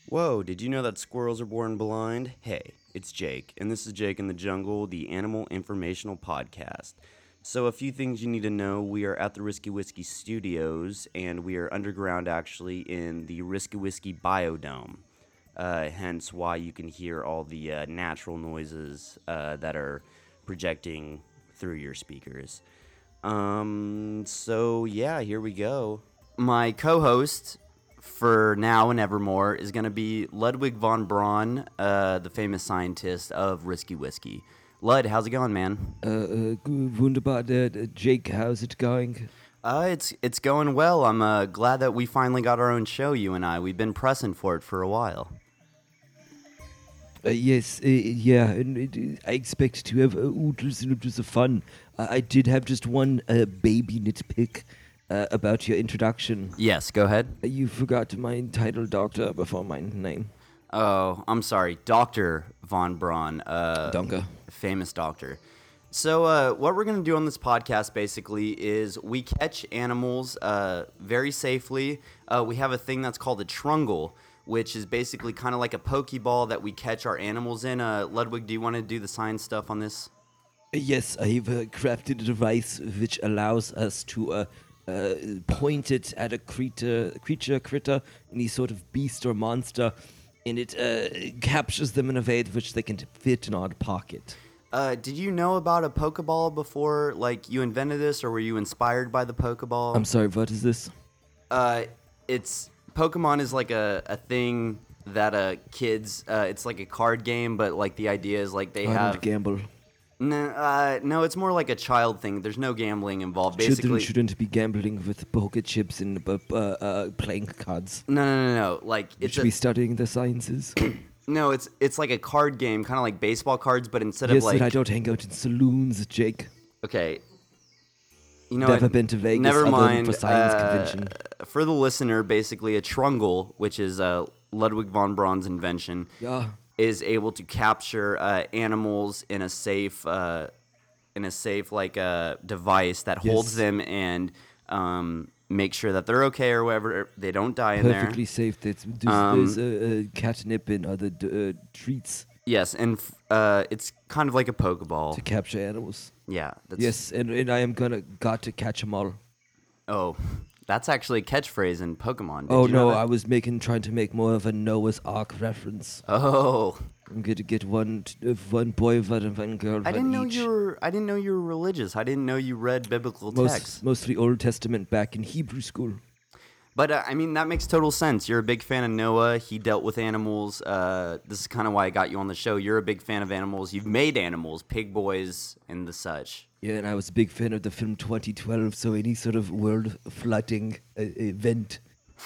Whoa, did you know that squirrels are born blind? Hey, it's Jake, and this is Jake in the Jungle, the Animal Informational Podcast. So, a few things you need to know. We are at the Risky Whiskey Studios, and we are underground actually in the Risky Whiskey Biodome. Hence why you can hear all the natural noises that are projecting through your speakers. So yeah, here we go. My co-host for now and evermore is going to be Ludwig von Braun, the famous scientist of Risky Whiskey. Lud, how's it going, man? Wunderbar. Jake, how's it going? It's going well. I'm glad that we finally got our own show, you and I. We've been pressing for it for a while. Yes, yeah, and I expect to have oodles and oodles of fun. I did have just one baby nitpick about your introduction. Yes, go ahead. You forgot my title doctor before my name. Oh, I'm sorry. Dr. von Braun. Donker. Famous doctor. So what we're going to do on this podcast basically is we catch animals very safely. We have a thing that's called a trungle, which is basically kind of like a pokeball that we catch our animals in. Ludwig, do you want to do the science stuff on this? Yes, I've crafted a device which allows us to point it at a critter, any sort of beast or monster, and it captures them in a way which they can fit in our pocket. Did you know about a Pokeball before, like, you invented this, or were you inspired by the Pokeball? I'm sorry, what is this? It's Pokemon is like a thing that kids, it's like a card game, but like the idea is like they I have don't gamble. no, it's more like a child thing. There's no gambling involved. Basically, Children shouldn't be gambling with poker chips and playing cards. No. Like They should be studying the sciences. no, it's like a card game, kind of like baseball cards, but instead Yes, of like but I don't hang out in saloons, Jake. okay. You know, Never been to Vegas. Never other than mind. for science convention. For the listener, basically, a trungle, which is Ludwig von Braun's invention, Yeah. is able to capture animals in a safe like device that holds Yes. them and make sure that they're okay or whatever. They don't die in there. Perfectly safe. There's catnip and other treats Yes, and it's kind of like a Pokeball. to capture animals. Yeah. That's, Yes, and I am got to catch them all. Oh, that's actually a catchphrase in Pokemon. Did Oh you know no, that? I was trying to make more of a Noah's Ark reference. Oh, I'm going to get one boy, one girl, I didn't know each. you were religious. I didn't know you read biblical texts. Mostly Old Testament back in Hebrew school. But I mean, that makes total sense. You're a big fan of Noah. He dealt with animals. This is kind of why I got you on the show. You're a big fan of animals. You've made animals, pig boys, and the such. Yeah, and I was a big fan of the film 2012, so any sort of world flooding event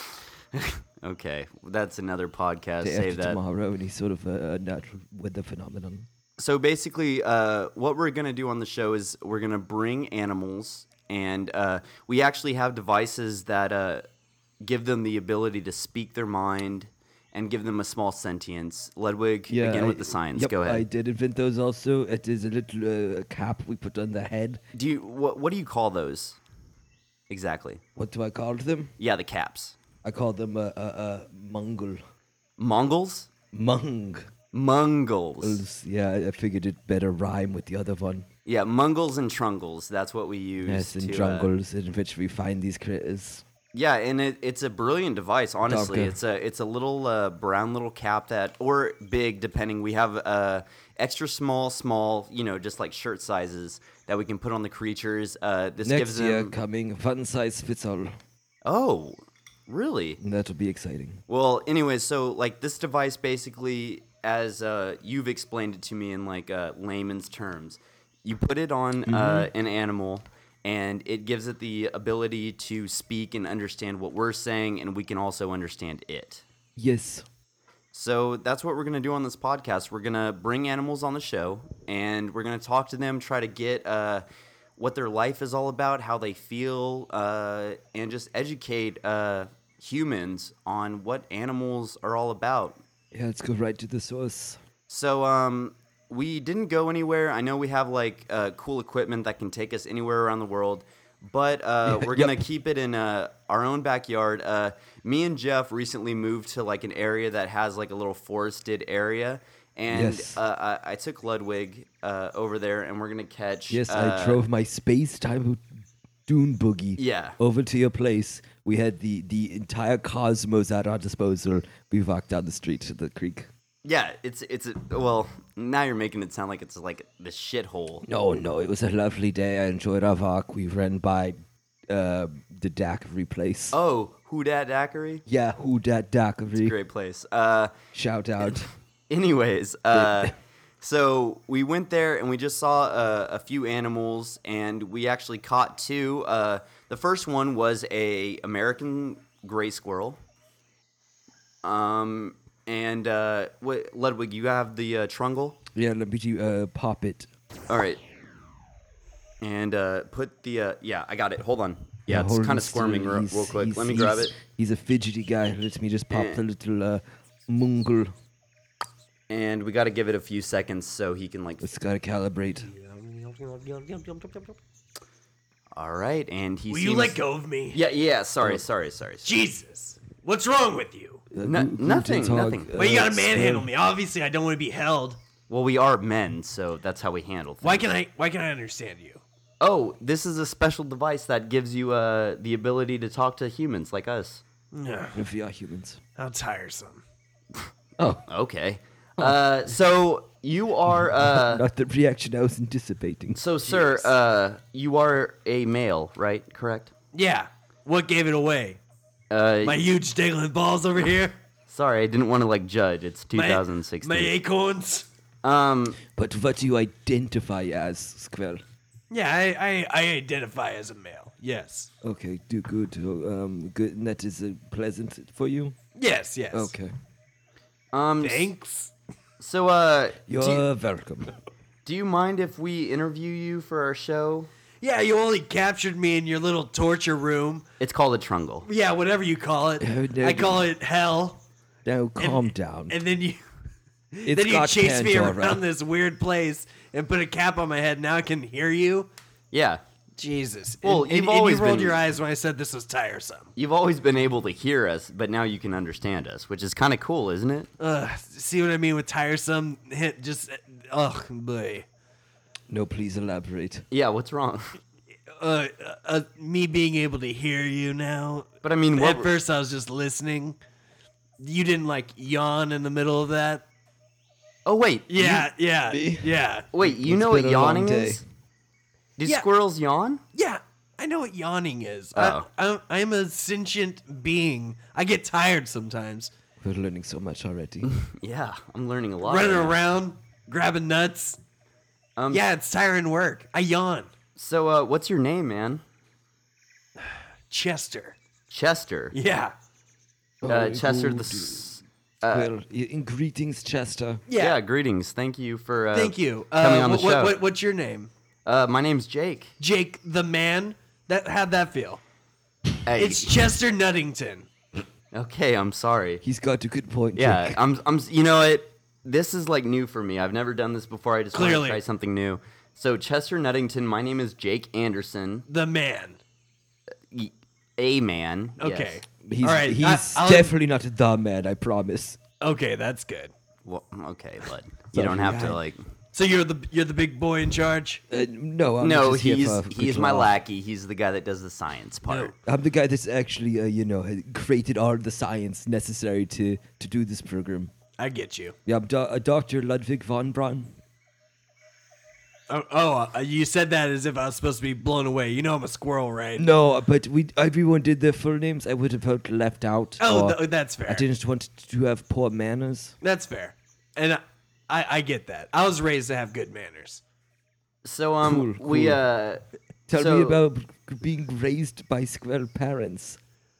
Okay, that's another podcast. day Save after that. tomorrow, any sort of natural weather phenomenon. So basically, what we're going to do on the show is we're going to bring animals, and we actually have devices that give them the ability to speak their mind and give them a small sentience. Ludwig, again with the science. Yep, Go ahead. I did invent those also. It is a little cap we put on the head. What do you call those? Exactly. What do I call them? Yeah, the caps. I call them Mongol. Mongols? Mung. Mongols. Yeah, I figured it better rhyme with the other one. Yeah, Mongols and Trungles. That's what we use. Yes, in to, jungles in which we find these critters. Yeah, and it's a brilliant device. Honestly, Darker. it's a little brown little cap that, or big depending. We have extra small, just like shirt sizes that we can put on the creatures. This Next gives year them. coming, one size fits all. Oh, really? That'll be exciting. Well, anyways, so like this device basically, as you've explained it to me in like layman's terms, you put it on an animal, and it gives it the ability to speak and understand what we're saying, and we can also understand it. Yes. So that's what we're going to do on this podcast. We're going to bring animals on the show, and we're going to talk to them, try to get what their life is all about, how they feel, and just educate humans on what animals are all about. Yeah, let's go right to the source. So we didn't go anywhere. I know we have like cool equipment that can take us anywhere around the world, but we're Yep. gonna keep it in our own backyard. Me and Jeff recently moved to like an area that has like a little forested area, and Yes. I took Ludwig over there, and we're gonna catch. Yes, I drove my space-time dune buggy Yeah. over to your place. We had the entire cosmos at our disposal. We walked down the street to the creek. Yeah, well, now you're making it sound like it's like the shithole. No, it was a lovely day. I enjoyed our walk. We ran by the daiquiri place. Oh, who dat daiquiri? Yeah, who dat daiquiri? Great place. Shout out. Anyways, so we went there and we just saw a few animals, and we actually caught two. The first one was a American gray squirrel. And Ludwig, you have the trungle. Yeah, let me pop it. All right. And put the yeah, I got it. Hold on. Yeah, it's hold kind on of squirming real quick. Let me grab it. He's a fidgety guy. Let me just pop Eh. the little mungle. And we got to give it a few seconds so he can like. It's gotta calibrate. All right, and he. Will seems... you let go of me? Yeah. Sorry. Jesus. What's wrong with you? Nothing. Well, you gotta manhandle me. Obviously, I don't want to be held. Well, we are men, so that's how we handle things. Why can I understand you? Oh, this is a special device that gives you the ability to talk to humans like us. Ugh, If we are humans. how tiresome. Oh, Okay. So you are not the reaction I was anticipating. so sir, you are a male, right? Correct? Yeah. What gave it away? My huge dangling balls over here. Sorry, I didn't want to like judge. It's My- 2016. My acorns. But what do you identify as, Squell? Yeah, I identify as a male. Yes. Okay, do good. Good. And that is pleasant for you. Yes. Okay. Thanks. So You're welcome. do you mind if we interview you for our show? Yeah, you only captured me in your little torture room. It's called a trungle. Yeah, whatever you call it. Oh, no. I call it hell. Now calm down. And then you It's then you got chase me Pandora. around this weird place and put a cap on my head. Now I can hear you. Yeah. Jesus. Well, and, you've and always you rolled been- your eyes when I said this was tiresome. You've always been able to hear us, but now you can understand us, which is kind of cool, isn't it? See what I mean with tiresome? Hit just boy. No, please elaborate. Yeah, what's wrong? Me being able to hear you now. But I mean, At first I was just listening. You didn't like yawn in the middle of that. Oh wait. Yeah. Wait, you It's know what been a long yawning day. is? Do Yeah. squirrels yawn? Yeah, I know what yawning is. Oh. I'm a sentient being. I get tired sometimes. We're learning so much already. Yeah, I'm learning a lot. Running right now. around, grabbing nuts. Yeah, it's tiring work. I yawn. So, what's your name, man? Chester. Chester. Yeah. Chester good. the. S- Well, in greetings, Chester. yeah. Greetings. Thank you for. Thank you. Coming on the show. What's your name? My name's Jake. Jake the man. How'd that feel? Hey. It's Chester Nuttington. Okay, I'm sorry. He's got a good point. Yeah, Jake. I'm. You know what? This is like new for me. I've never done this before. I just want to Clearly. try something new. So, Chester Nuttington. My name is Jake Anderson. The man. A man. Okay. Yes. He's, All right, he's I'll- definitely not the man, I promise. Okay, that's good. Well, okay, but you don't have to Sorry, like. So you're the big boy in charge? No, I'm No, just here he's for a he's quick my laugh. lackey. He's the guy that does the science part. I'm the guy that's actually, created all the science necessary to do this program. I get you. Yeah, I'm Dr. Ludwig von Braun. You said that as if I was supposed to be blown away. You know I'm a squirrel, right? No, but everyone did their full names. I would have felt left out. Oh, or that's fair. I didn't want to have poor manners. That's fair. And I get that. I was raised to have good manners. So Cool, we cool. Tell so- me about being raised by squirrel parents.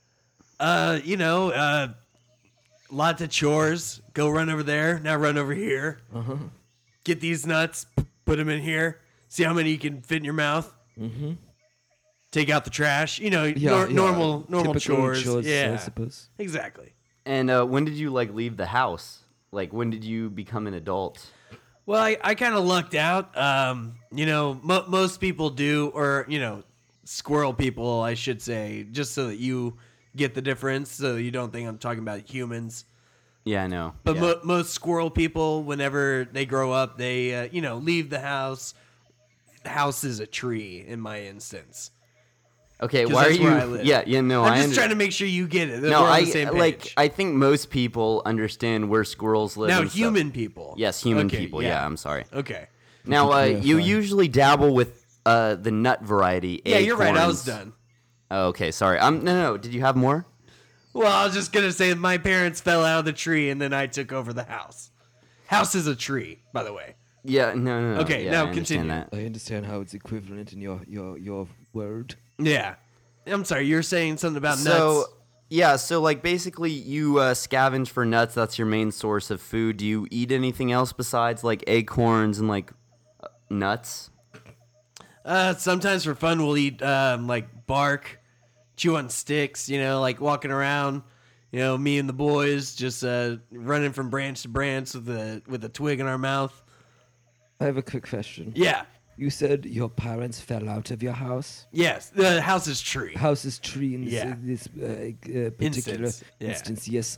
Lots of chores. Go run over there. Now run over here. Get these nuts. Put them in here. See how many you can fit in your mouth. Mm-hmm. Take out the trash. Normal Typical chores. I Yeah, suppose. exactly. And when did you like leave the house? Like when did you become an adult? Well, I kind of lucked out. Most people do, or squirrel people, I should say, just so that you get the difference, so you don't think I'm talking about humans. Yeah, I know. But yeah. most squirrel people, whenever they grow up, they leave the house. The house is a tree in my instance. Okay, 'Cause why are that's where I you? live. Yeah, no. I'm just trying to make sure you get it. That No, we're on I the same page. like. I think most people understand where squirrels live. now and stuff. human people. Yes, human Okay, people. Yeah, I'm sorry. Okay. Now, to you clarify. usually dabble with the nut variety. Yeah, you're right. I was acorns. done. Oh, okay, sorry. No. Did you have more? Well, I was just gonna say my parents fell out of the tree and then I took over the house. House is a tree, by the way. Yeah, no. Okay, yeah, now I understand continue. that. I understand how it's equivalent in your word. Yeah. I'm sorry, you're saying something about So, nuts. yeah, so like basically you scavenge for nuts. That's your main source of food. Do you eat anything else besides like acorns and like nuts? Sometimes for fun we'll eat like bark, chew on sticks, like walking around, me and the boys just running from branch to branch with a twig in our mouth. I have a quick question. Yeah. You said your parents fell out of your house. Yes, the house is tree. House is tree in this, Yeah. particular Instance, yeah. instance. Yes.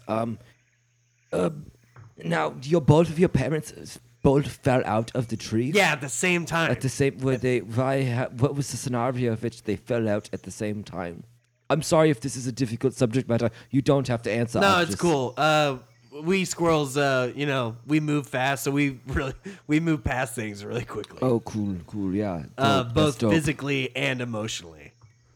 Now, both of your parents both fell out of the tree. Yeah, at the same time. At the same, were they? What was the scenario of which they fell out at the same time? I'm sorry if this is a difficult subject matter. You don't have to answer. No, I'm it's just- cool. We squirrels, we move fast, so we move past things really quickly. Oh, cool, yeah. Dope, that's Both dope. physically and emotionally.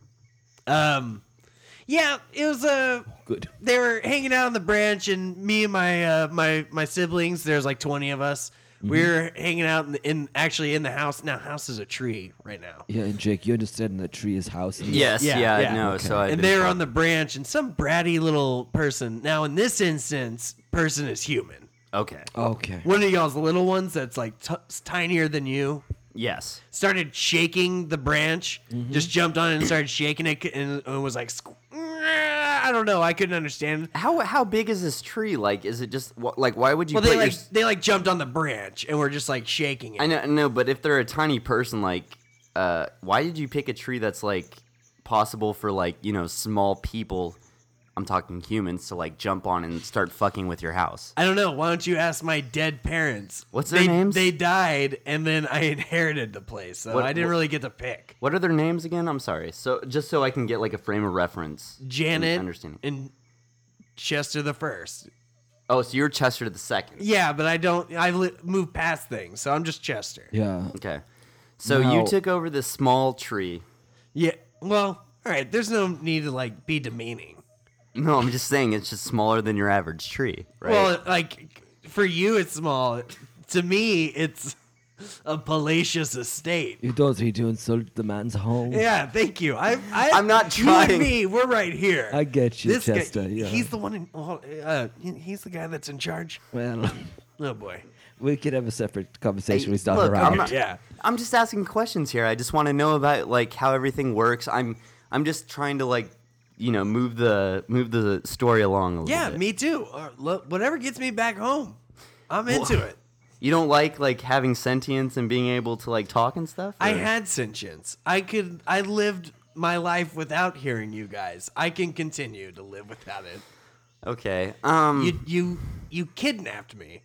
Yeah, it was Good. They were hanging out on the branch, and me and my siblings. There's like 20 of us. We were hanging out in the house. Now, house is a tree right now. Yeah, and Jake, you understand that tree is house. And Yes, Yeah, no. okay. So I've And been they're told. on the branch, and some bratty little person. Now, in this instance, person is human. Okay. Okay. One of y'all's little ones that's like tinier than you Yes. started shaking the branch, just jumped on it and started shaking it, and it was like, I don't know, I couldn't understand. How big is this tree? Like, is it just like why would you? Well, put they jumped on the branch and were just like shaking it. I know, no, but if they're a tiny person, like, why did you pick a tree that's like possible for like small people? I'm talking humans to like jump on and start fucking with your house. I don't know. Why don't you ask my dead parents? What's their names? They died, and then I inherited the place, so I didn't really get to pick. What are their names again? I'm sorry. So just so I can get like a frame of reference. Janet Understanding. and Chester the First. Oh, so you're Chester the second. Yeah, but I've moved past things, so I'm just Chester. Yeah. Okay. So Now- you took over this small tree. Yeah. Well, all right. There's no need to like be demeaning. No, I'm just saying it's just smaller than your average tree, right? Well, like for you, it's small. To me, it's a palatial estate. You don't need to insult the man's home. Yeah, thank you. I'm not You and trying. me, we're right here. I get you, This guy, Chester. Yeah. he's the one. He's the guy that's in charge. Well, Oh boy. we could have a separate conversation. Hey, We start look, around. I'm not- Yeah. I'm just asking questions here. I just want to know about like how everything works. I'm just trying to like move the story along a little Yeah, bit. me too. Whatever gets me back home, I'm into it. You don't like having sentience and being able to like talk and stuff? I or- had sentience. I lived my life without hearing you guys. I can continue to live without it. Okay. You kidnapped me.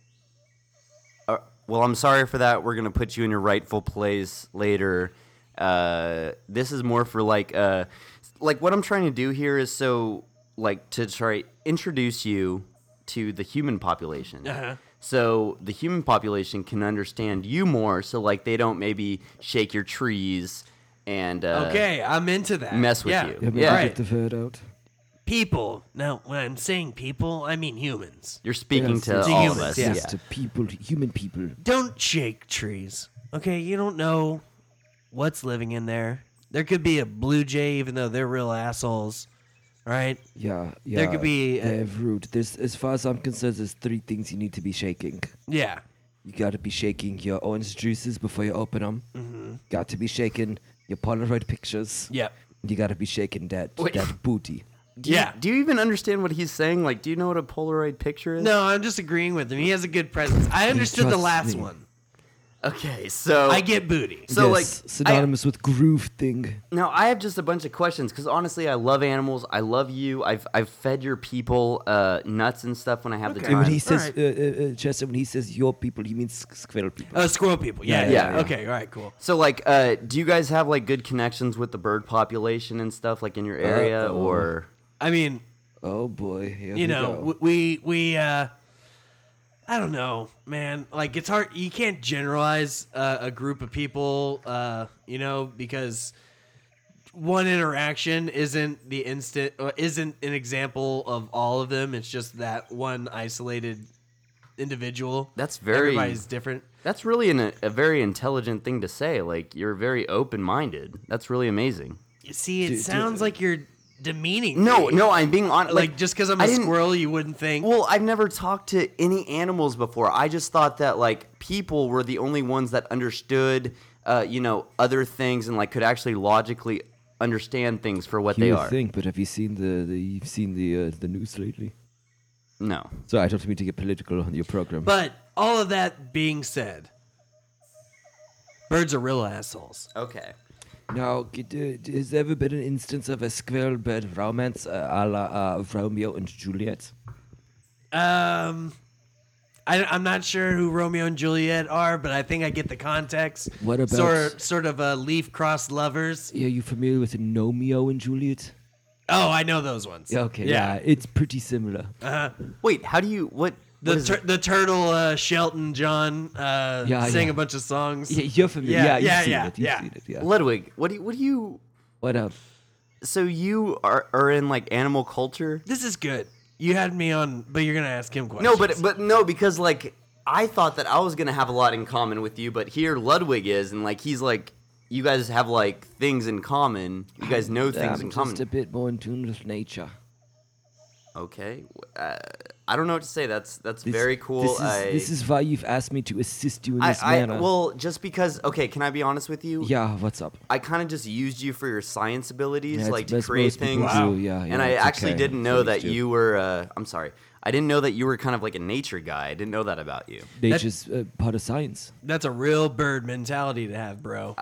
Well, I'm sorry for that. We're gonna put you in your rightful place later. This is more for like what I'm trying to do here is so like to try introduce you to the human population. Uh-huh. So the human population can understand you more. So like they don't maybe shake your trees and Okay, I'm into that. mess with yeah. you. Yeah, but Yeah. get the word out. People. Now, when I'm saying people, I mean humans. You're speaking Yes, to it's all humans, of us. yeah. Yes, to people, human people. Don't shake trees. Okay, you don't know what's living in there. There could be a blue jay, even though they're real assholes. Right? Yeah. There could be They're rude. There's, as far as I'm concerned, there's 3 things you need to be shaking. Yeah. You got to be shaking your orange juices before you open them. Mm-hmm. Got to be shaking your Polaroid pictures. Yep. You got to be shaking that Wait. that booty. Do you even understand what he's saying? Like, do you know what a Polaroid picture is? No, I'm just agreeing with him. He has a good presence. I understood the trusts last me. one. Okay, so I get booty. So, yes, like, synonymous with groove thing. now I have just a bunch of questions because honestly, I love animals. I love you. I've fed your people nuts and stuff when I have the Okay. time. When he says, Alright. Chester, when he says your people, he means squirrel people. Squirrel people. Yeah, Yeah, yeah. yeah. Okay, all right, cool. So, like, do you guys have like good connections with the bird population and stuff, like in your area, Uh-oh. or? I mean, Oh boy, here you we know, go. we I don't know, man. Like, it's hard. You can't generalize a group of people, you know, because one interaction isn't the instant, or isn't an example of all of them. It's just that one isolated individual. That's very. Everybody's different. That's really a very intelligent thing to say. Like, you're very open-minded. That's really amazing. You see, it Dude, sounds like you're demeaning. No, me. no, I'm being honest. Like, just because I'm I a didn't- squirrel, you wouldn't think. Well, I've never talked to any animals before. I just thought that like people were the only ones that understood, you know, other things and like could actually logically understand things for what You they would are. think, but have you seen the news lately? No. So I don't mean to get political on your program. But all of that being said, birds are real assholes. Okay. Now, has there ever been an instance of a squirrel bird romance a la Romeo and Juliet? I'm not sure who Romeo and Juliet are, but I think I get the context. What about- sort of leaf crossed lovers? Are you familiar with Romeo and Juliet? Oh, I know those ones. Yeah, okay, yeah, it's pretty similar. Wait, how do you what? The turtle Shelton John sang yeah. a bunch of songs. Yeah, you're familiar. Yeah, Yeah, you've yeah, seen it. yeah. You've seen it. Yeah. Ludwig, what do you? What up? So you are in like animal culture? This is good. You had me on, but you're gonna ask him questions. No, but no, because like I thought that I was gonna have a lot in common with you, but here Ludwig is, and like he's like, you guys have like things in common. You guys know things in I'm common. just a bit more in tune with nature. Okay, I don't know what to say. That's very cool. This is why you've asked me to assist you in this manner. Well, just because. Okay, can I be honest with you? Yeah, what's up? I kind of just used you for your science abilities, Yeah, like to that's create most people things. do, yeah, and I it's actually okay. didn't know Please that do. you were. I'm sorry. I didn't know that you were kind of like a nature guy. I didn't know that about you. Nature's part of science. that's a real bird mentality to have, bro.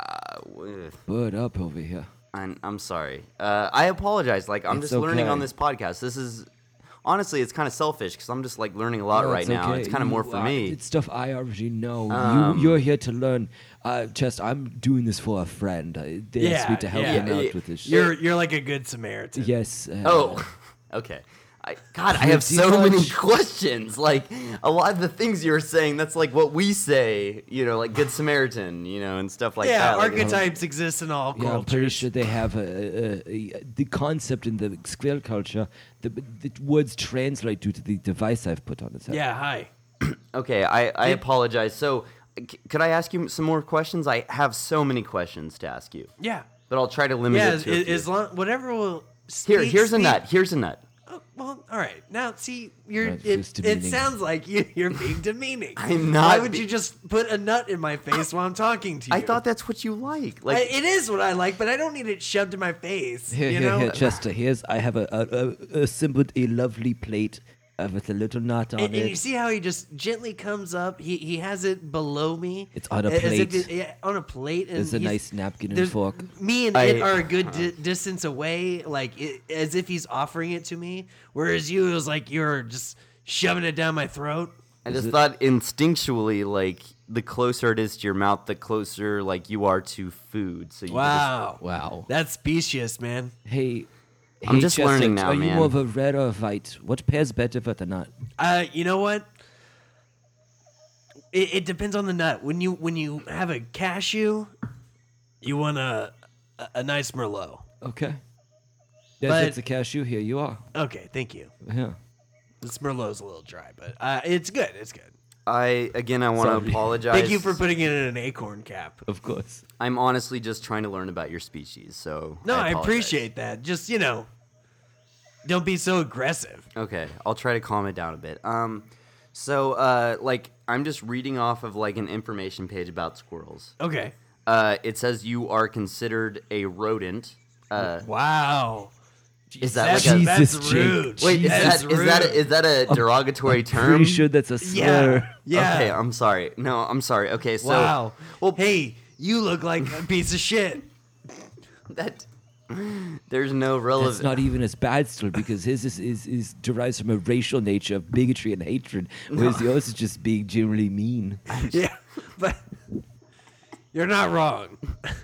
Bird up over here. I'm sorry. I apologize. Like I'm It's just learning okay. on this podcast. This is honestly, it's kind of selfish because I'm just like learning a lot No, right it's now. okay. It's kind of more for me. It's stuff I already know. You're here to learn. Chest, I'm doing this for a friend. They asked me to help yeah. him out Yeah, with this. You're like a good Samaritan. Yes. Oh, okay. God, I have Pretty so many much. questions. Like a lot of the things you were saying, that's like what we say, you know, like Good Samaritan, you know, and stuff like Yeah, that. Like, archetypes exist in all Yeah, I'm pretty cultures. sure they have the concept in the squirrel culture. The words translate due to the device I've put on its head. Yeah, hi. okay, I apologize. So, could I ask you some more questions? I have so many questions to ask you, Yeah. but I'll try to limit Yeah, it to a few. as long whatever will Here's a nut. Here's a nut. Oh, well, all right. Now, see, you're That it, feels it demeaning. sounds like you're being demeaning. I'm not Why would be- you just put a nut in my face while I'm talking to you? I thought that's what you like. Like it is what I like, but I don't need it shoved in my face. Here, you here, know? here, Chester. I have assembled a lovely plate with a little nut on And it. you see how he just gently comes up. He has it below me. It's on a as if plate. on a plate. And There's a he's- nice napkin and there's- fork. Me and I- it are a good distance away, like as if he's offering it to me. Whereas you, it was like you're just shoving it down my throat. I just thought instinctually, like the closer it is to your mouth, the closer like you are to food. So you Wow, Wow. that's specious, man. Hey, I'm hey, just Chester, learning now, Are you man. more of a red or a white? What pairs better with the nut? You know what? It depends on the nut. When you have a cashew, you want a nice Merlot. Okay. But- That's a cashew. Here you are. Okay, thank you. Yeah. This Merlot's a little dry, but it's good. It's good. I want to Sorry. apologize. Thank you for putting it in an acorn cap. Of course. I'm honestly just trying to learn about your species. So No, I apologize. appreciate that. Just don't be so aggressive. Okay, I'll try to calm it down a bit. So like I'm just reading off of like an information page about squirrels. Okay. It says you are considered a rodent. Wow. Is that That's, like a that's Jesus, rude. wait? That's Is that a derogatory term? Pretty sure that's a slur. Yeah. Okay, I'm sorry. No, I'm sorry. Okay, so Wow. well, Hey, you look like a piece of shit. that there's no That's relevant. not even as bad still because his is derives from a racial nature of bigotry and hatred, whereas yours is just being generally mean. Yeah, but you're not wrong.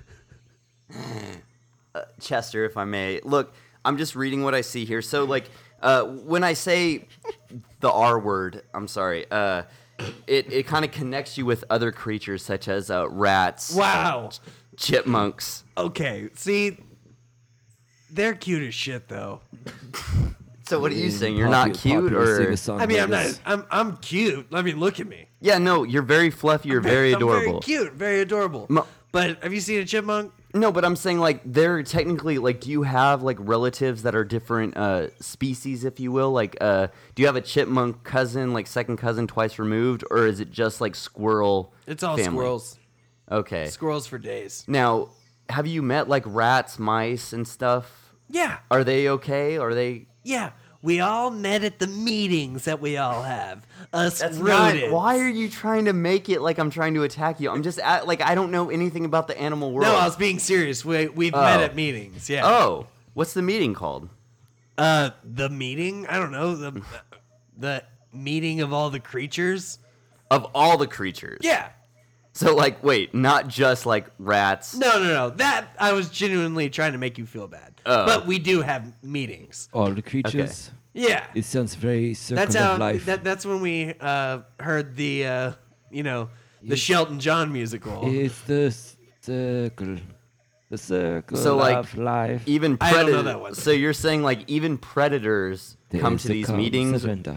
Chester, if I may. Look, I'm just reading what I see here. So, like, when I say the R word, I'm sorry, it kind of connects you with other creatures such as rats, Wow. chipmunks. Okay, see, they're cute as shit though. So, what are you saying? You're not cute, or? I mean, I'm not. I'm cute. I mean, look at me. Yeah, no, you're very fluffy. You're very adorable. I'm very cute, very adorable. But have you seen a chipmunk? No, but I'm saying like they're technically like. Do you have like relatives that are different species, if you will? Like, do you have a chipmunk cousin, like second cousin, twice removed, or is it just like squirrel? It's all family? squirrels. Okay. Squirrels for days. Now, have you met like rats, mice, and stuff? Yeah, Are they okay? Are they? yeah. We all met at the meetings that we all have. Us That's rodents. not. Why are you trying to make it like I'm trying to attack you? I'm just like I don't know anything about the animal world. No, I was being serious. We've met at meetings. Yeah. Oh, what's the meeting called? The meeting? I don't know. The meeting of all the creatures. Of all the creatures. Yeah. So like, wait, not just like rats. No. That I was genuinely trying to make you feel bad. Oh. But we do have meetings. All the creatures. Yeah. It sounds very circle That's how. of life. That's when we heard the the Shelton John musical. It's the circle. The circle So, like, of life. Even I don't know predators. that one. So you're saying like even predators There come is to the these calm meetings, surrender.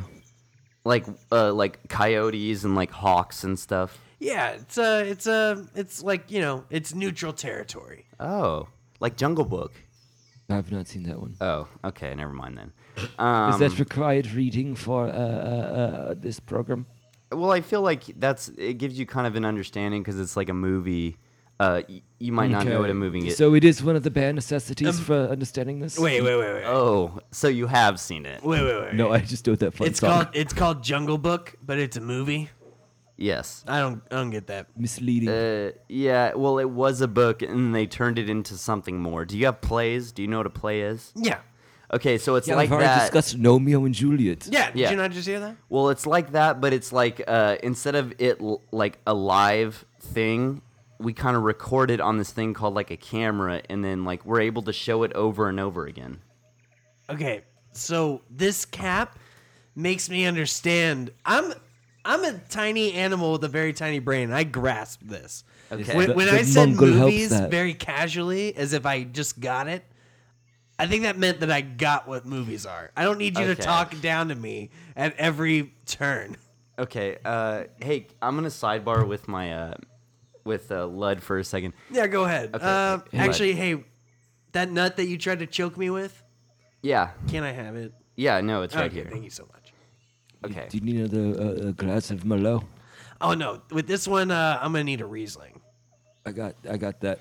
like coyotes and like hawks and stuff. Yeah, it's like it's neutral territory. Oh, like Jungle Book. I've not seen that one. Oh, okay, never mind then. Is that required reading for this program? Well, I feel like it gives you kind of an understanding because it's like a movie. You might not know what a movie is. So it is one of the bare necessities for understanding this? Wait. Oh, so you have seen it? Wait. No, I just know that fun It's song. called Jungle Book, but it's a movie. Yes. I don't get that. Misleading. Yeah. Well, it was a book, and they turned it into something more. Do you have plays? Do you know what a play is? Yeah. Okay, so it's yeah, like we've already that. discussed Romeo and Juliet. Yeah. Did Yeah. you not just hear that? Well, it's like that, but it's like instead of it like a live thing, we kind of record it on this thing called like a camera, and then like we're able to show it over and over again. Okay. So this cap makes me understand. I'm a tiny animal with a very tiny brain. I grasp this. Okay. When The I said Mongol helps movies that. very casually, as if I just got it, I think that meant that I got what movies are. I don't need you to Okay. talk down to me at every turn. Okay. Hey, I'm gonna sidebar with my with Lud for a second. Yeah, go ahead. Okay. Actually, hey, that nut that you tried to choke me with, Yeah. can I have it? Yeah. No, it's right Okay, here. Thank you so much. Okay. Do you need another glass of Merlot? Oh no, with this one, I'm gonna need a Riesling. I got that.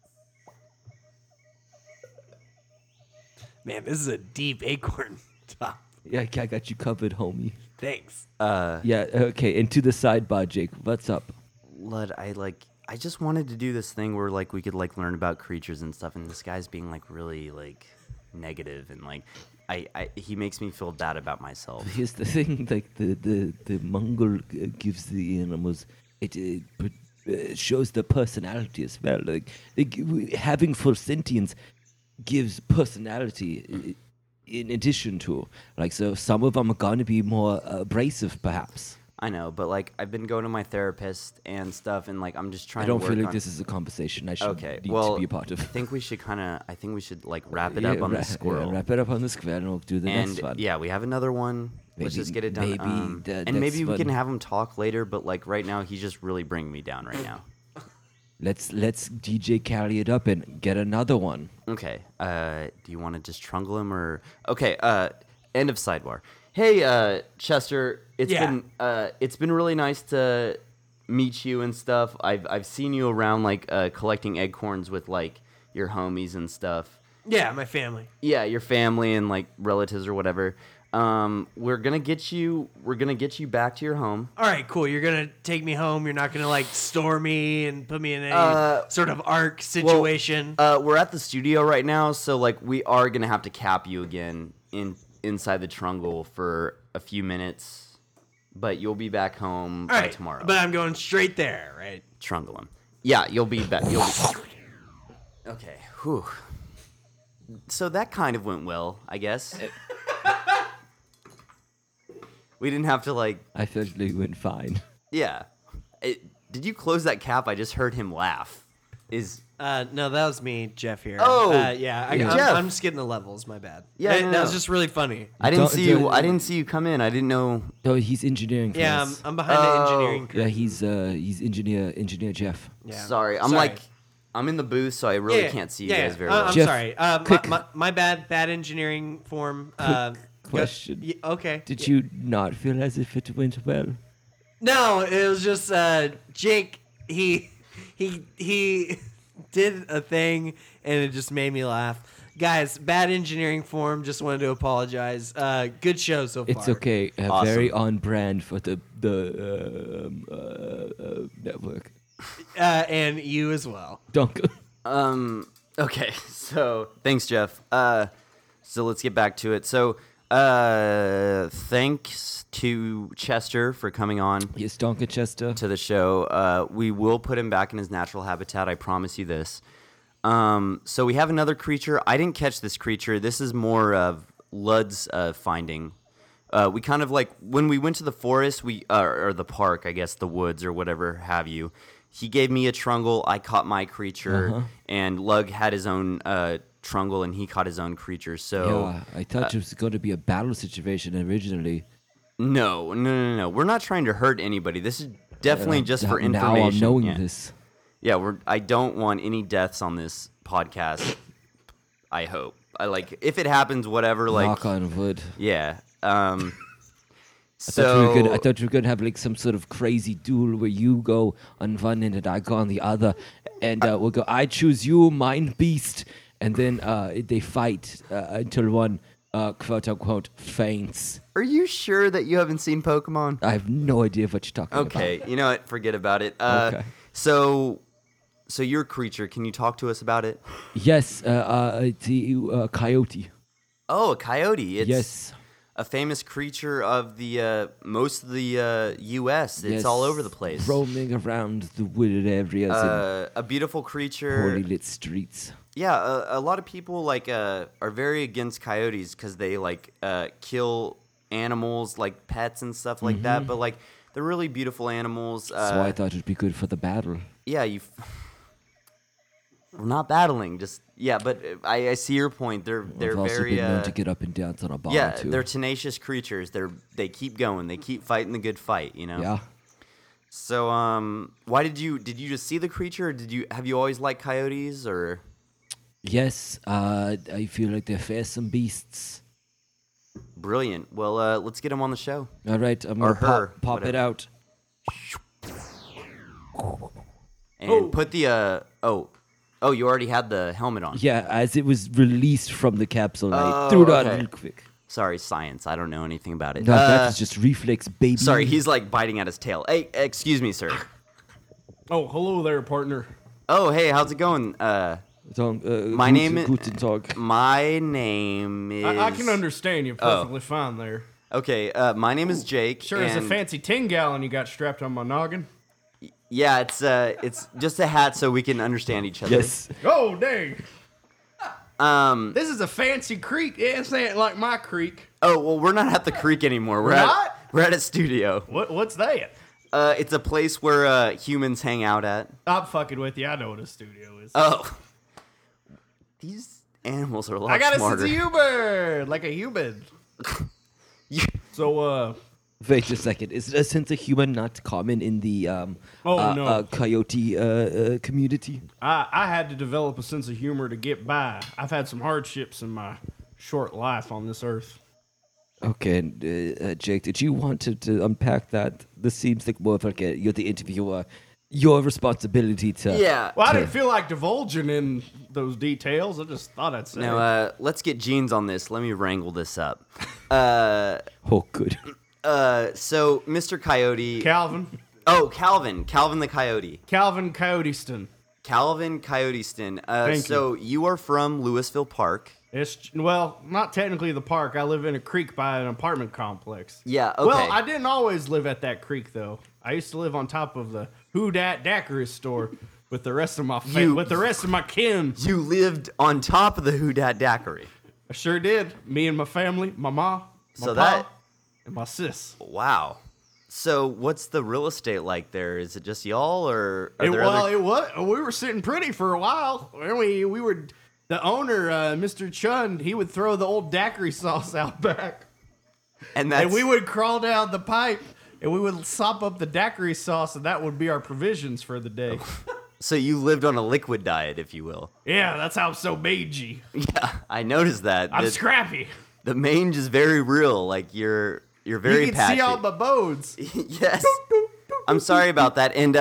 Man, this is a deep acorn top. Yeah, I got you covered, homie. Thanks. Yeah, okay. And to the sidebar, Jake. What's up? Lud, I just wanted to do this thing where like we could like learn about creatures and stuff, and this guy's being like really like negative and like he makes me feel bad about myself. Here's the thing: like the Mongol gives the animals it shows the personality as well. Like having full sentience gives personality in addition to like so some of them are going to be more abrasive perhaps. I know, but like I've been going to my therapist and stuff, and like I'm just trying. I don't to feel work like on... this is a conversation I should Okay, need well, to be a part of. I think we should like wrap it up on the squirrel. Wrap it up on the squirrel and we'll do the And next one. yeah, we have another one. Let's Maybe- just get it done. maybe the and maybe next we can one- have him talk later, but like right now, he's just really bringing me down right now. Let's DJ carry it up and get another one. Okay. Do you want to just trungle him or? Okay. End of sidebar. Hey, Chester. It's been really nice to meet you and stuff. I've seen you around like collecting acorns with like your homies and stuff. Yeah, my family. Yeah, your family and like relatives or whatever. We're gonna get you back to your home. All right, cool. You're gonna take me home. You're not gonna like store me and put me in a sort of arc situation. We're at the studio right now, so like we are gonna have to cap you again inside the Trungle for a few minutes, but you'll be back home All by right, tomorrow. but I'm going straight there, right? Trungle him. Yeah, you'll be back. Okay. Whew. So that kind of went well, I guess. We didn't have to like. I felt like it went fine. Yeah. Did you close that cap? I just heard him laugh. No, that was me, Jeff here. Oh, yeah. Jeff. I'm just getting the levels. My bad. Yeah, that was just really funny. I didn't Don't- see you. don't- I didn't see you come in. I didn't know. Oh, he's engineering. For Yeah, us. I'm behind the engineering. Yeah, curtain. he's engineer Jeff. Yeah. Sorry, I'm in the booth, so I really can't see you guys very well. I'm Jeff, sorry. quick. My bad engineering form. Question. Okay. Did you not feel as if it went well? No, it was just Jake. He did a thing, and it just made me laugh. Guys, bad engineering form. Just wanted to apologize. Good show so far. It's okay. Awesome. Very on brand for the network. And you as well. Duncan. Okay, so thanks, Jeff. So let's get back to it. So, thanks to Chester for coming on Yes, Duncan Chester. to the show. We will put him back in his natural habitat. I promise you this. So we have another creature. I didn't catch this creature. This is more of Lud's finding. We kind of like when we went to the forest, or the park, I guess, the woods or whatever have you. He gave me a trungle. I caught my creature, and Lug had his own trungle, and he caught his own creature. So Yeah, I thought it was going to be a battle situation originally. no. We're not trying to hurt anybody. This is definitely just for Now information. I'm knowing Yeah. this. Yeah, I don't want any deaths on this podcast. I hope. If it happens, whatever. Like, Knock on wood. yeah. I thought we were gonna have like some sort of crazy duel where you go on one end and I go on the other, and we'll go. I choose you, mind beast, and then they fight until one quote unquote faints. Are you sure that you haven't seen Pokemon? I have no idea what you're talking about. Okay, you know what? Forget about it. Okay. So your creature, can you talk to us about it? Yes, the coyote. Oh, a coyote. It's Yes. a famous creature of the most of the U.S. It's Yes. all over the place. Roaming around the wooded areas and A beautiful creature. poorly lit streets. Yeah, a lot of people are very against coyotes because they kill animals like pets and stuff like that. But they're really beautiful animals. So I thought it'd be good for the battle. Yeah, we're not battling. Just but I see your point. They're I've also very been known to get up and dance on a bar yeah. too. They're tenacious creatures. They keep going. They keep fighting the good fight. You know. Yeah. So why did you just see the creature? Or have you always liked coyotes or? Yes, I feel like they're fearsome beasts. Brilliant. Well, let's get him on the show. All right, I'm Or gonna her, pop it whatever. out. And put the oh, you already had the helmet on. Yeah, as it was released from the capsule, I Oh, threw it out okay. real quick. Sorry, science. I don't know anything about it. No, that is just reflex, baby. Sorry, he's biting at his tail. Hey, excuse me, sir. Oh, hello there, partner. Oh, hey, how's it going? My name is- Guten Tag. My name is. I can understand you perfectly fine there. Okay, my name is Jake. Sure, it's a and- fancy 10-gallon you got strapped on my noggin. Yeah, it's just a hat so we can understand each other. Yes. Oh, dang. This is a fancy creek. Yeah, it's not like my creek. Oh well, we're not at the creek anymore. We're not? We're at a studio. What's that? It's a place where humans hang out at. I'm fucking with you. I know what a studio is. Oh, these animals are a lot I got smarter. a sense of humor, like a human. So, Wait a second. Is a sense of humor not common in the no. coyote community? I had to develop a sense of humor to get by. I've had some hardships in my short life on this earth. Okay, and, Jake, did you want to unpack that? This seems like more of you're the interviewer, your responsibility to. Yeah. Well, I didn't feel like divulging in those details. I just thought I'd say. Now, let's get Jeans on this. Let me wrangle this up. Oh, good. So, Mr. Coyote. Calvin Calvin the Coyote. Coyoteston. Calvin Coyoteston. Thank So, you are from Louisville Park. It's not technically the park. I live in a creek by an apartment complex. Yeah, okay. Well, I didn't always live at that creek though. I used to live on top of the Who Dat Daiquiri store with the rest of my kin. You lived on top of the Who Dat Daiquiri. I sure did. Me and my family, my mom, my So pa, that- and my sis. Wow. So, what's the real estate like there? Is it just y'all, or are there other... We were sitting pretty for a while. We were the owner, Mr. Chun. He would throw the old daiquiri sauce out back, And that's... and we would crawl down the pipe, and we would sop up the daiquiri sauce, and that would be our provisions for the day. So you lived on a liquid diet, if you will. Yeah, that's how I'm so mangy. Yeah, I noticed that. I'm The- scrappy. The mange is very real. Like you're very You can patchy. see all my bones. Yes. I'm sorry about that. And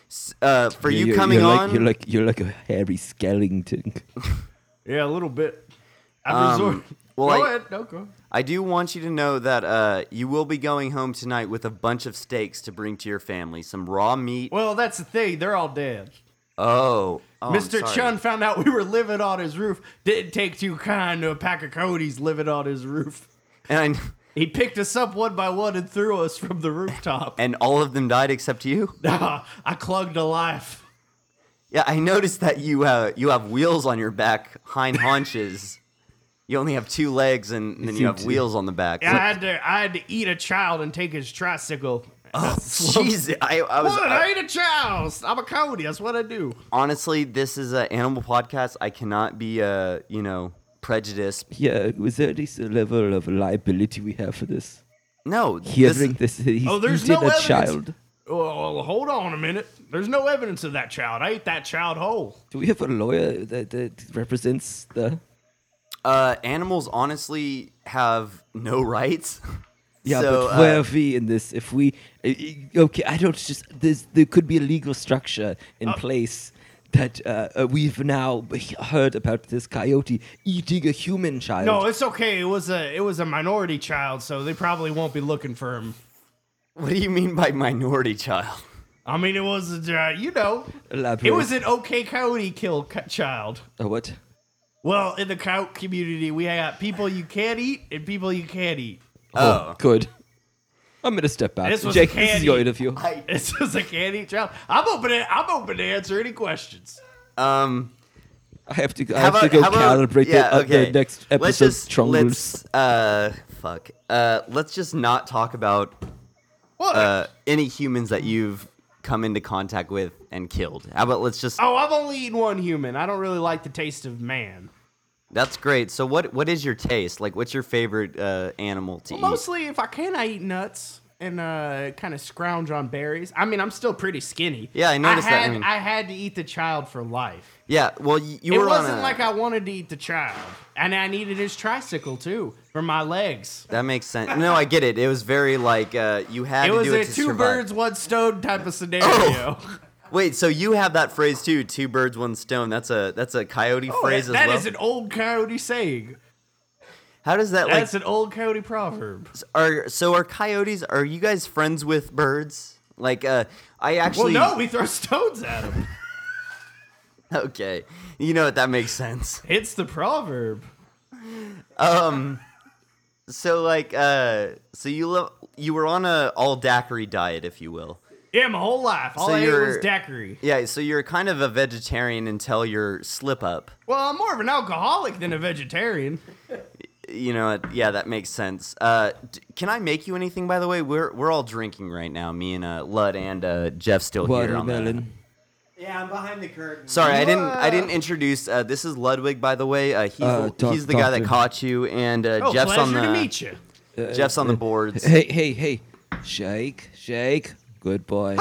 for you You're- coming you're like, on, You're like a Harry Skellington. Yeah, a little bit. I resort. well, go I- ahead. No, go. I do want you to know that you will be going home tonight with a bunch of steaks to bring to your family. Some raw meat. Well, that's the thing. They're all dead. Oh, I'm Mr. sorry. Chun found out we were living on his roof. Didn't take too kind to a pack of Cody's living on his roof. And He picked us up one by one and threw us from the rooftop. and all of them died except you. I clung to life. Yeah, I noticed that you have wheels on your back, hind haunches. You only have two legs, and then you have wheels on the back. I had to eat a child and take his tricycle. Oh, jeez. I was What? I ate a child. I'm a Cody. That's what I do. honestly, this is an animal podcast. I cannot be, prejudiced. Yeah, was there at least a level of liability we have for this? No, Hearing this, he's Oh, there's eaten no a evidence. child. Well, hold on a minute. There's no evidence of that child. I ate that child whole. Do we have a lawyer that represents the? animals honestly have no rights. Yeah, So, but where are we in this? If we, okay, I don't just. There could be a legal structure in place that we've now heard about this coyote eating a human child. No, it's okay. It was a minority child, so they probably won't be looking for him. What do you mean by minority child? I mean, it was Elaborate. it was an okay coyote killed child. What? Well, in the coyote community, we got people you can't eat and people you can't eat. Oh. Good. I'm gonna step back. This was Jake, this is candy. your interview. This is a can't eat child. I'm open to answer any questions. I have to. I How have to about- go how about- calibrate yeah, okay. the next Let's episode. just Trungles. let's just not talk about What? any humans that you've come into contact with and killed. How about let's just Oh, I've only eaten one human. I don't really like the taste of man. That's great. So what is your taste? Like what's your favorite animal to eat? Mostly, if I can, I eat nuts and kind of scrounge on berries. I mean, I'm still pretty skinny. Yeah, I noticed that. I had to eat the child for life. Yeah, well you It were on wasn't a, like I wanted to eat the child, and I needed his tricycle too for my legs. that makes sense. No, I get it. It was very like you had It to was do a it to two survive. birds, one stone type of scenario. Wait, so you have that phrase too, two birds, one stone. That's a coyote phrase as That well. is an old coyote saying. How does that like That's an old coyote proverb. are coyotes, are you guys friends with birds? Like I Well, actually no, we throw stones at them. Okay. You know what, that makes sense. It's the proverb. So like so you were on a all daiquiri diet, if you will. Yeah, my whole life. All So I ate was you're- daiquiri. Yeah, so you're kind of a vegetarian until your slip up. Well, I'm more of an alcoholic than a vegetarian. You know, yeah, that makes sense. Can I make you anything, by the way? We're all drinking right now. Me and Lud and Jeff still here on the. Watermelon. Yeah, I'm behind the curtain. Sorry, I didn't introduce. This is Ludwig, by the way. He's the guy that doctor. caught you, and Oh, Jeff's on pleasure the to meet you. Jeff's on the boards. Hey. Shake. Good boy.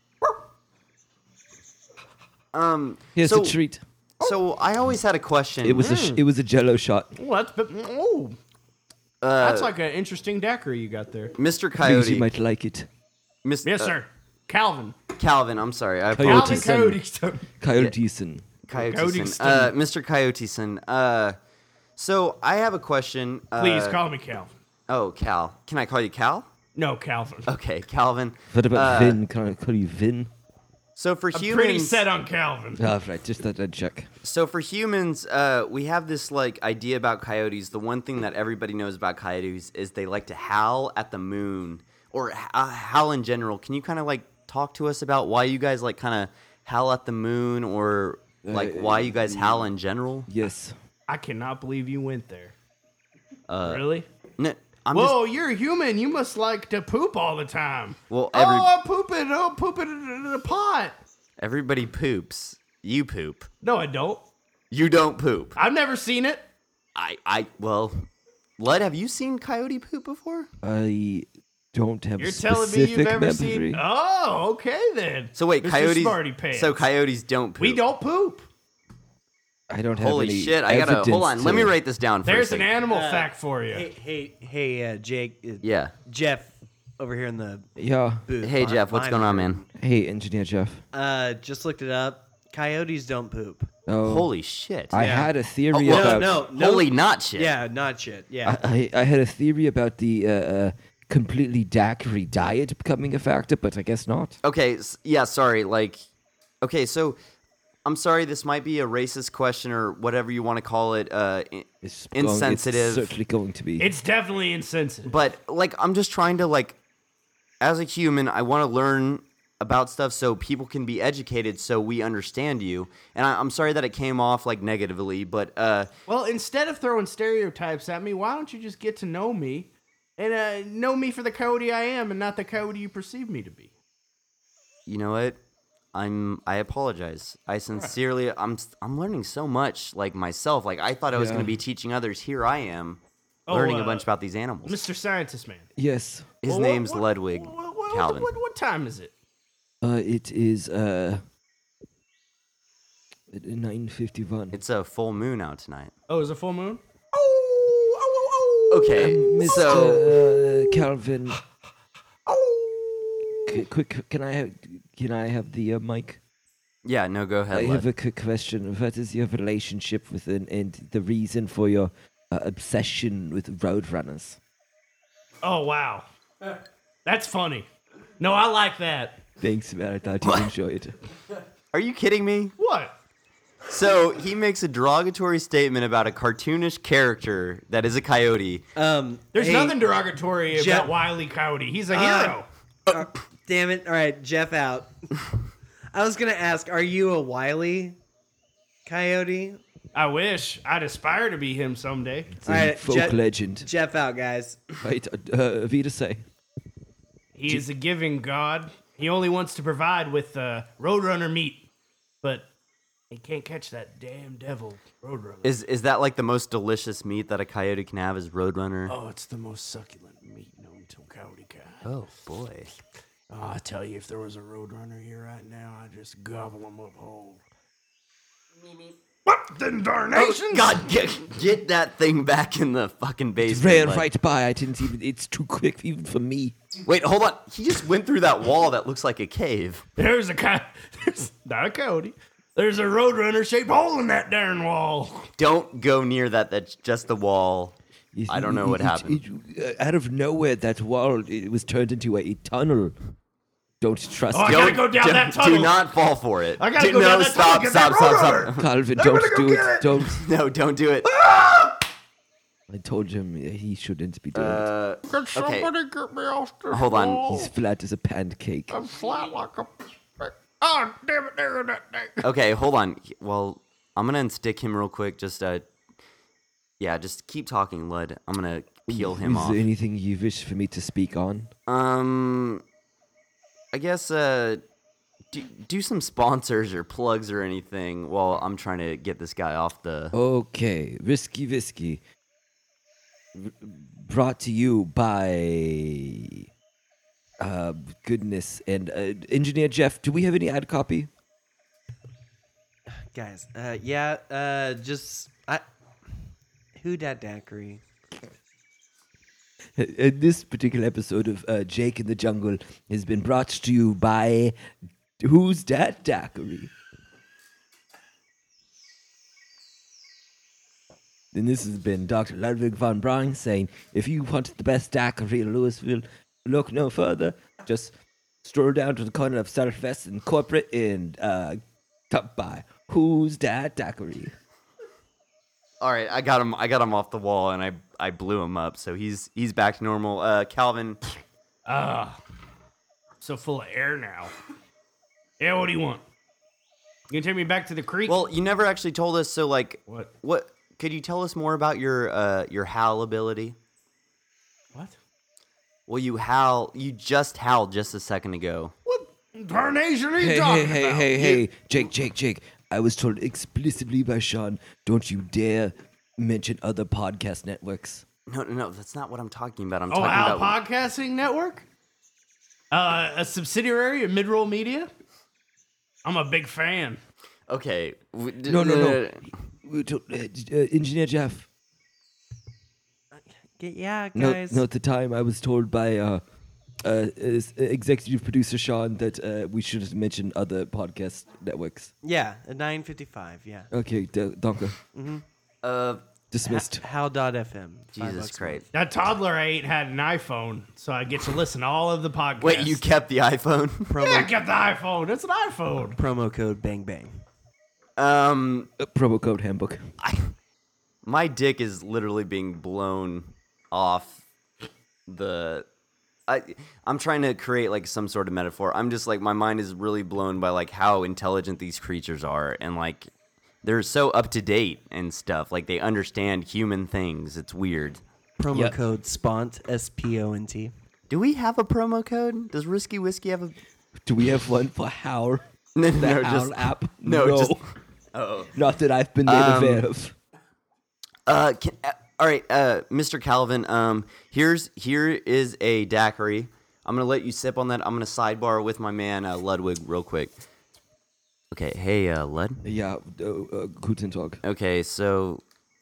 Here's so- a treat. So I always had a question. It was a Jello shot. Oh, that's like an interesting daiquiri you got there. Mr. Please, Coyote. you might like it. Mis- Yes, sir. Calvin. Calvin. I'm sorry. I Coyote. apologize. Calvin Coyoteson. Coyoteson. Mr. Coyoteson. So I have a question. Please call me Calvin. Oh, Cal. Can I call you Cal? No, Calvin. Okay, Calvin. What about Vin? Can I call you Vin? So for I'm humans, pretty set on Calvin. Oh, right. Just that I'd check. So for humans, we have this like idea about coyotes. The one thing that everybody knows about coyotes is they like to howl at the moon or howl in general. Can you kind of like talk to us about why you guys like kind of howl at the moon or like why you guys howl in general? Yes. I cannot believe you went there. Really? No, Whoa, you're a human. You must like to poop all the time. Well, I'm pooping. Oh, pooping in a pot. everybody poops. You poop. No, I don't. You don't poop. I've never seen it. Well, Lud, have you seen coyote poop before? I don't have You're specific telling me you've never memory. seen? Oh, okay then. So wait, Mr. coyotes. Smarty Pants. So coyotes don't poop. We don't poop. I don't have Holy any shit! I gotta hold evidence on. Let to- me write this down. For There's a an second. animal fact for you. Hey, Jake. Yeah. Jeff over here in the Yeah. booth. Hey Jeff, what's going on, man? Hey, Engineer Jeff. Just looked it up. Coyotes don't poop. Oh, Holy shit! I had a theory Oh, about. No. Holy not shit. Yeah, not shit. Yeah. I had a theory about the completely daiquiri diet becoming a factor, but I guess not. Okay. Yeah. Sorry. Like. Okay. So. I'm sorry. This might be a racist question or whatever you want to call it. It's Insensitive. It's certainly going to be. It's definitely insensitive. But like, I'm just trying to like, as a human, I want to learn about stuff so people can be educated, so we understand you. And I'm sorry that it came off like negatively, but Well, instead of throwing stereotypes at me, why don't you just get to know me and know me for the coyote I am and not the coyote you perceive me to be? you know what? I apologize. I sincerely, I'm learning so much like myself. Like I thought I was Yeah. going to be teaching others. Here I am, learning a bunch about these animals. Mr. Scientist Man. Yes. His Well, name's what- Ludwig Calvin. What time is it? It is 9:51. It's a full moon out tonight. Oh, is it full moon? Okay, Mr. so Calvin. Quick, can I have the mic? yeah, no, go ahead. I have Lud. a quick question. What is your relationship with and the reason for your obsession with roadrunners? Oh, wow. That's funny. No, I like that. Thanks, man. I thought you'd enjoy it. Are you kidding me? What? So he makes a derogatory statement about a cartoonish character that is a coyote. There's hey, nothing derogatory Jeff- about Wile E. Coyote. He's a hero. Damn it. All right, Jeff out. I was going to ask, are you a Wile Coyote? I wish. I'd aspire to be him someday. It's a All right, folk legend. Jeff out, guys. Right, Vita say. He is a giving god. He only wants to provide with Roadrunner meat, but he can't catch that damn devil Roadrunner. Is that like the most delicious meat that a coyote can have? Is Roadrunner? Oh, it's the most succulent meat known to coyote kind. Oh boy. Oh, I tell you, if there was a Roadrunner here right now, I'd just gobble him up whole. What the darnation? God, get that thing back in the fucking basement. Ran like- right by. I didn't even. It's too quick even for me. Wait, hold on. He just went through that wall that looks like a cave. There's not a coyote. There's a Roadrunner-shaped hole in that darn wall. Don't go near that. That's just the wall. I don't know what happened. Out of nowhere, that wall it was turned into a tunnel. Don't trust Oh, I it. gotta go down that tunnel. Do not fall for it. I gotta Do- go no, down that tunnel, stop, get stop, that stop, Roadrunner. stop. Calvin, I'm don't gonna go do get it. it. Don't. No, don't do it. I told him he shouldn't be doing it. Could somebody get me off this Hold on. wall? He's flat as a pancake. I'm flat like a... Oh, damn it, there that thing. Okay, hold on. Well, I'm gonna unstick him real quick. Just yeah, just keep talking, Lud. I'm gonna peel him Is off. there anything you wish for me to speak on? I guess do some sponsors or plugs or anything while I'm trying to get this guy off the. Okay, Risky Whiskey. Brought to you by. Goodness. And Engineer Jeff, do we have any ad copy? Guys, who dat daiquiri? This particular episode of Jake in the Jungle has been brought to you by Who's that daiquiri? And this has been Dr. Ludwig von Braun saying, if you want the best daiquiri in Louisville, look no further. Just stroll down to the corner of Southwest and Corporate and stop by. Who's that daiquiri? All right, I got him off the wall, and I blew him up, so he's back to normal. Calvin, So full of air now. Yeah, what do you want? You gonna take me back to the creek? well, you never actually told us. So, like, What? could you tell us more about your howl ability? What? Well, you just howled just a second ago. What tarnation are you talking about? Hey, Jake. I was told explicitly by Sean, don't you dare mention other podcast networks. No, that's not what I'm talking about. I'm Oh, talking Al about. Podcasting Network? A subsidiary of Midroll Media? I'm a big fan. Okay. No. Engineer Jeff. Yeah, No, guys. at the time I was told by executive producer Sean that we should mention other podcast networks. Yeah, at 9:55. Yeah. Okay, danke. Dismissed. How.fm. Jesus Christ. That toddler I ate had an iPhone, so I get to listen to all of the podcasts. Wait, you kept the iPhone? Yeah, I kept the iPhone. It's an iPhone. Promo code bang bang. Promo code handbook. My dick is literally being blown off the. I'm trying to create like some sort of metaphor. I'm just like, my mind is really blown by like how intelligent these creatures are, and like they're so up to date and stuff. Like they understand human things. It's weird. Promo code SPONT, SPONT. Do we have a promo code? Does Risky Whiskey have a? Do we have one for Howl? No, The Howl just app? no, just. Not that I've been made aware of. All right, Mr. Calvin. Here is a daiquiri. I'm gonna let you sip on that. I'm gonna sidebar with my man Ludwig real quick. Okay, hey Lud. Yeah, guten Tag. Okay, so,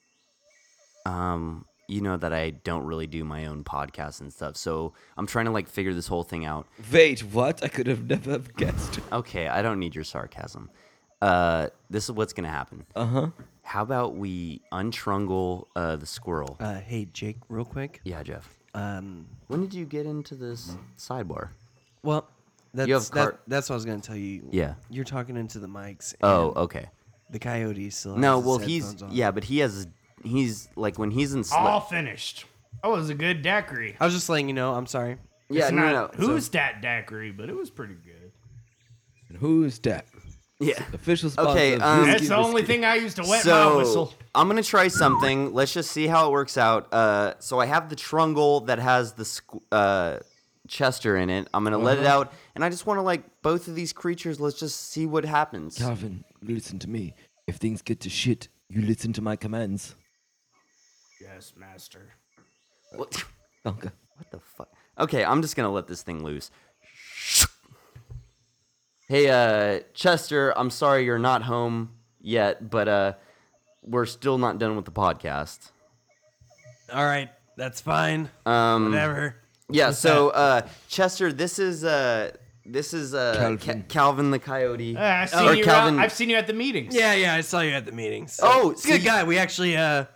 you know that I don't really do my own podcast and stuff, so I'm trying to like figure this whole thing out. Wait, what? I could have never guessed. Okay, I don't need your sarcasm. This is what's gonna happen. How about we untrungle the squirrel? Hey, Jake, real quick. Yeah, Jeff. Um, When did you get into this sidebar? well, that's You have that's what I was gonna tell you. Yeah. You're talking into the mics. Oh, and okay. The coyote still. Has No, his well, headphones on. but he's like when he's in All finished. That was a good daiquiri. I was just letting you know. I'm sorry. Yeah, It's no, not no. who's that daiquiri, but it was pretty good. And who's that? Yeah. Official sponsor. Okay, of um, Whiskey That's the only Whiskey. thing I used to wet my So whistle. I'm gonna try something. Let's just see how it works out. So I have the trungle that has the Chester in it. I'm gonna let it out, and I just want to like both of these creatures. Let's just see what happens. Calvin, listen to me. If things get to shit, you listen to my commands. Yes, master. What Danke. the fuck? Okay, I'm just gonna let this thing loose. Hey, Chester, I'm sorry you're not home yet, but we're still not done with the podcast. All right, that's fine. Whatever. Yeah, so Chester, this is Calvin. Calvin the Coyote. I've seen Or you. Calvin. I've seen you at the meetings. Yeah, I saw you at the meetings. Oh, he's a good see- guy. We actually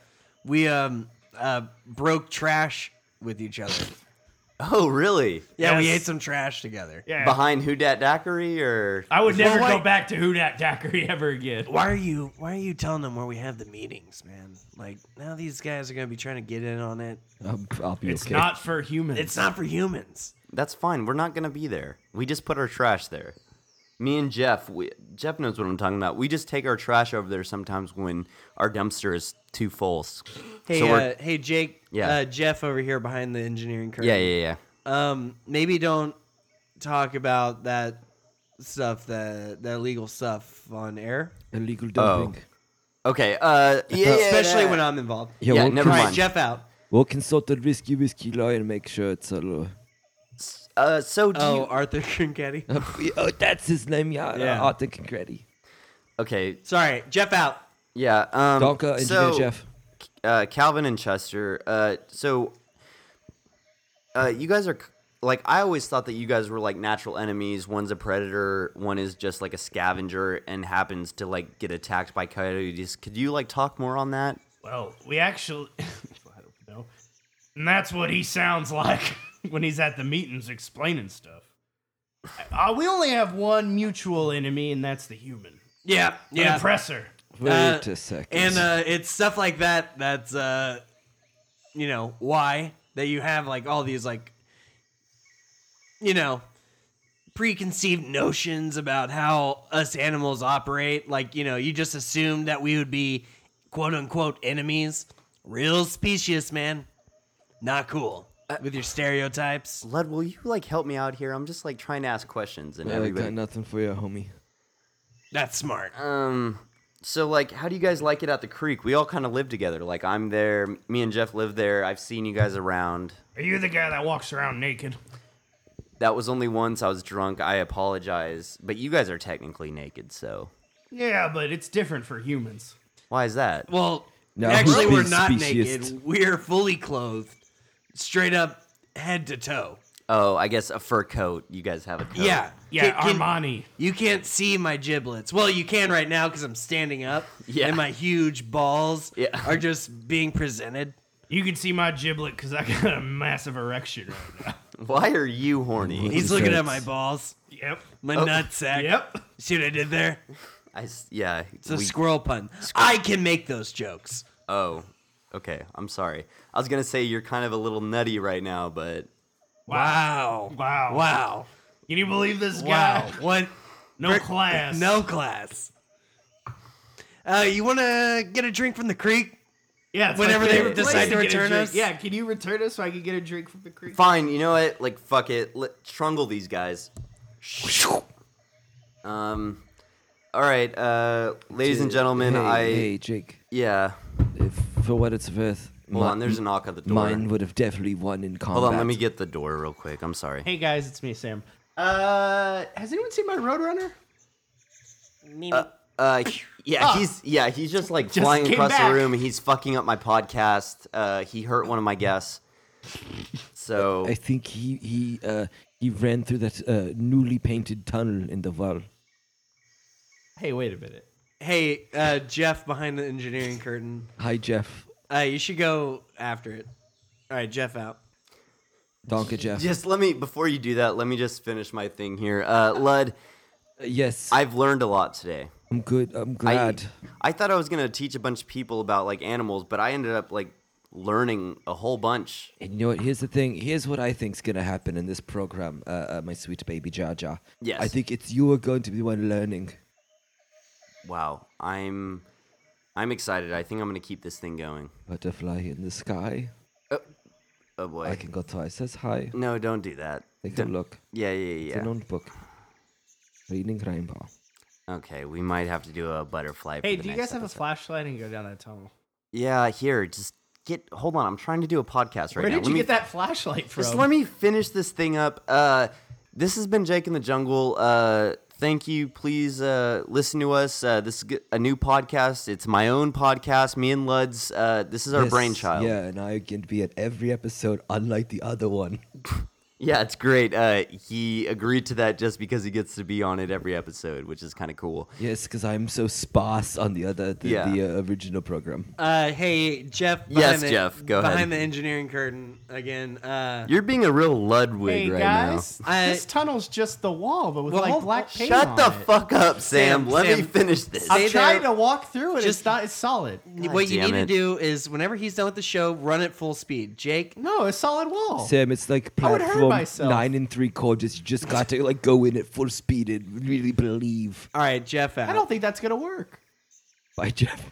broke trash with each other. Oh, really? Yeah, we Yes. ate some trash together. Yeah. Behind Who Dat Daiquiri or? I would never Well, go wait. back to Who Dat Daiquiri ever again. Why are you telling them where we have the meetings, man? Like now these guys are gonna be trying to get in on it. I'll be It's okay. not for humans. It's not for humans. That's fine. We're not gonna be there. We just put our trash there. Me and Jeff. Jeff knows what I'm talking about. We just take our trash over there sometimes when our dumpster is too full. Hey, So we're- hey, Jake. Yeah. Jeff over here behind the engineering curtain. yeah. Maybe don't talk about that stuff, that illegal stuff on air. Illegal dumping. Okay. Yeah. Especially when I'm involved. Yeah, we'll, never All right, mind. Jeff out. we'll consult the Risky Whiskey law and make sure it's a law. So do Oh, you? Arthur Kinketti. Oh, that's his name, yeah. Yeah. Arthur Concretti. Okay. Sorry, Jeff out. Yeah. Danke, Engineer so, Jeff. Calvin and Chester. You guys are like I always thought that you guys were like natural enemies. One's a predator, one is just like a scavenger and happens to like get attacked by coyotes. Could you like talk more on that? Well, we actually, I don't know, and that's what he sounds like when he's at the meetings explaining stuff. We only have one mutual enemy, and that's the human. Yeah, The yeah. oppressor. Wait a second. And it's stuff like that that's, why that you have, like, all these, like, preconceived notions about how us animals operate. Like, you just assume that we would be quote-unquote enemies. Real specious, man. Not cool. With your stereotypes. Lud, will you like help me out here? I'm just like trying to ask questions and I got everybody. nothing for you, homie. That's smart. So like, how do you guys like it at the creek? We all kind of live together. Like I'm there, me and Jeff live there. I've seen you guys around. Are you the guy that walks around naked? That was only once. I was drunk. I apologize. But you guys are technically naked, so Yeah, but it's different for humans. why is that? Well, No, actually, who's we're being not speciest? naked. We're fully clothed. Straight up head to toe. Oh, I guess a fur coat. You guys have a coat. Yeah. Yeah, Can- Armani. You can't see my giblets. Well, you can right now because I'm standing up. Yeah. And my huge balls Yeah. are just being presented. You can see my giblet because I got a massive erection right now. Why are you horny? He's looking at my balls, Yep. my nutsack. Yep. See what I did there? Yeah. It's a squirrel pun. I can make those jokes. Oh, okay. I'm sorry. I was gonna say you're kind of a little nutty right now, but Wow. Wow. Wow. Can you believe this Wow. guy? What? No class. No class. You want to get a drink from the creek? Yeah. it's Whenever my they favorite decide place to get a return drink. us? Yeah. Can you return us so I can get a drink from the creek? fine. You know what? Like, fuck it. Trungle these guys. All right, ladies and gentlemen. Hey, Jake. Yeah. If, for what it's worth, Hold on. There's a knock at the door. mine would have definitely won in combat. Hold on. Let me get the door real quick. I'm sorry. Hey guys, it's me, Sam. Has anyone seen my Roadrunner? He's just like Just flying came across back. the room. He's fucking up my podcast. He hurt one of my guests. So I think he ran through that newly painted tunnel in the wall. Hey, wait a minute. Hey, Jeff behind the engineering curtain. Hi, Jeff. You should go after it. All right, Jeff out. Donka Jeff. just let me before you do that. Let me just finish my thing here. Lud, Yes, I've learned a lot today. I'm good. I'm glad. I thought I was gonna teach a bunch of people about like animals, but I ended up like learning a whole bunch. And you know what? Here's the thing. Here's what I think's gonna happen in this program, my sweet baby Jar Jar. Yes. I think it's you are going to be the one learning. Wow, I'm excited. I think I'm gonna keep this thing going. Butterfly in the sky. Oh boy. I can go twice as high. No, don't do that. Take a Don't- look. Yeah, It's a yeah. notebook. Reading rainbow. Okay, we might have to do a butterfly. Hey, for the do you next guys have a episode. flashlight and go down that tunnel? Yeah, here. Just hold on. I'm trying to do a podcast right Where now. did you get that flashlight from? Just let me finish this thing up. This has been Jake in the Jungle. Thank you. Please listen to us. This is a new podcast. It's my own podcast. Me and Lud's. This is our Yes, brainchild. Yeah, and I can be at every episode, unlike the other one. Yeah, it's great. He agreed to that just because he gets to be on it every episode, which is kind of cool. Yes, because I'm so sparse on the other, the original program. Hey, Jeff. Yes, Jeff, go ahead. Behind the engineering curtain again. You're being a real Ludwig Hey right guys, now. this tunnel's just the wall, but with Well, like hold- black now. paint Shut on the it. fuck up, Sam. Let me Sam, finish this. stay I'm trying there. to walk through it. Just- It's not. It's solid. What you damn need it. to do is whenever he's done with the show, run at full speed. Jake, No, it's solid wall. Sam, it's like I would hurt platform myself. 9 3/4. You just got to like go in at full speed and really believe. all right, Jeff out. I don't think that's gonna work. Bye, Jeff.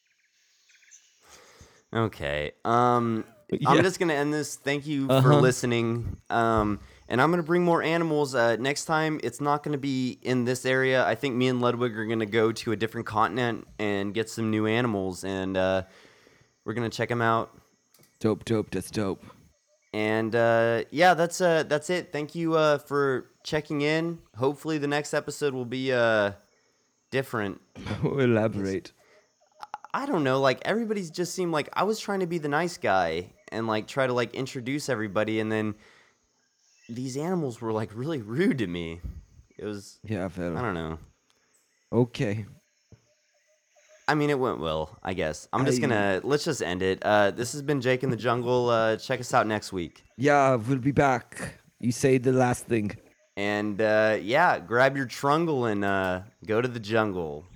Okay. Yeah. I'm just gonna end this. Thank you for Uh-huh. listening. And I'm gonna bring more animals. Next time, it's not gonna be in this area. I think me and Ludwig are gonna go to a different continent and get some new animals, and we're gonna check them out. Dope. That's dope. And yeah, that's it. Thank you for checking in. Hopefully, the next episode will be different. Elaborate. I don't know, like everybody's just seemed like I was trying to be the nice guy and like try to like introduce everybody, and then these animals were like really rude to me. It was, Yeah, I well, don't know. okay. I mean, it went well, I guess. Let's just end it. This has been Jake in the Jungle. Check us out next week. Yeah, we'll be back. You say the last thing. And yeah, grab your trungle and go to the jungle.